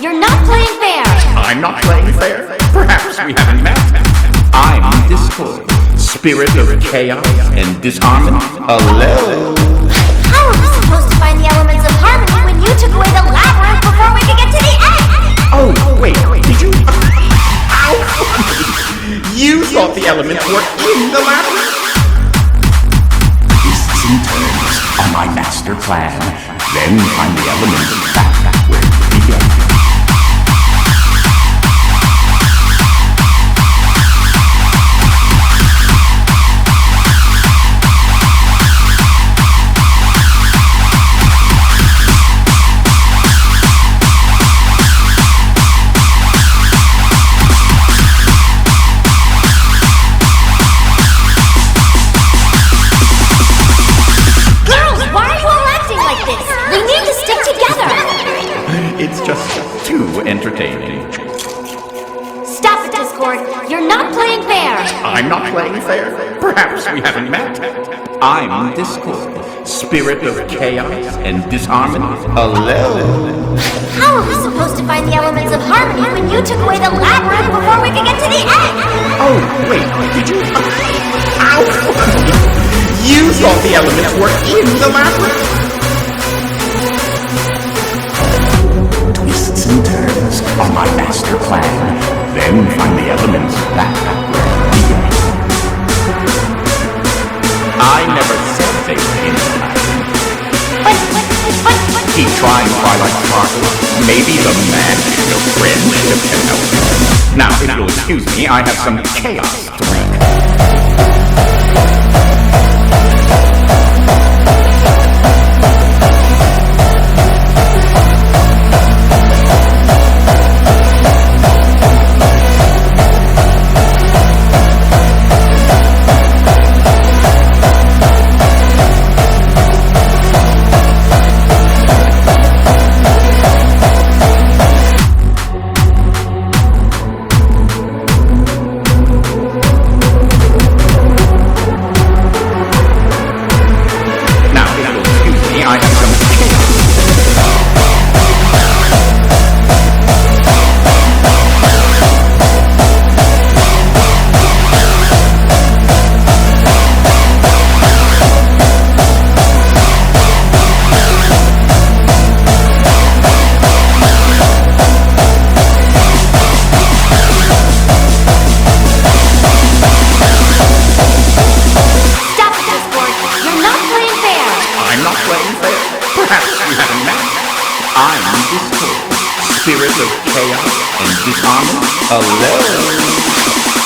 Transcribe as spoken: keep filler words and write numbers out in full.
You're not playing fair! I'm not playing fair. Perhaps we haven't met. I'm Discord, spirit of chaos and disharmony. Hello. How are we supposed to find the elements of harmony when you took away the labyrinth before we could get to the end? Oh, wait, did you... Ow! You thought the elements were in the labyrinth? Twists and turns are my master plan. Then find the elements back where they began. It's just too entertaining. Stop it, Discord! You're not playing fair! I'm not playing fair. Perhaps we haven't met. I'm Discord, spirit of chaos and disharmony. Hello. How are we supposed to find the elements of harmony when you took away the labyrinth before we could get to the end? Oh, wait, did you... Ow! You thought the elements were in the labyrinth? Twists and turns are my master plan. Then find the elements back where they began. I never said they were in the labyrinth. But, but, but, but... Keep trying, Twilight Sparkle. Maybe the magic of friendship can help you. Now, if you'll excuse me, I have some chaos to break. I'm Discord, spirit of chaos and disharmony. Hello.